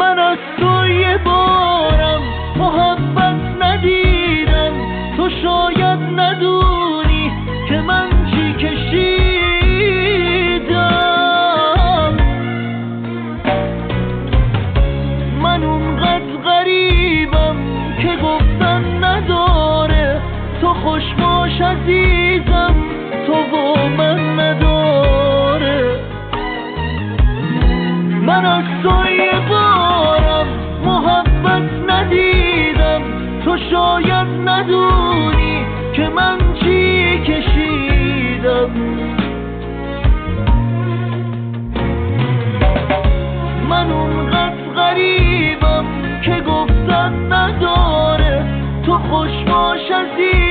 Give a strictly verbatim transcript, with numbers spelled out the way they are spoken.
من از تو یه بارم محبت ندیدم، تو شاید ندونی که من چی کشیدم. من اونقدر غریبم که گفتن نداره، تو خوش باش عزیزم، تو و من نداره. من از تو یه بارم محبت ندیدم، تو شاید ندونی که من چی کشیدم. من اونقدر غریبم که گفتن نداره، تو خوش باش عزیزم،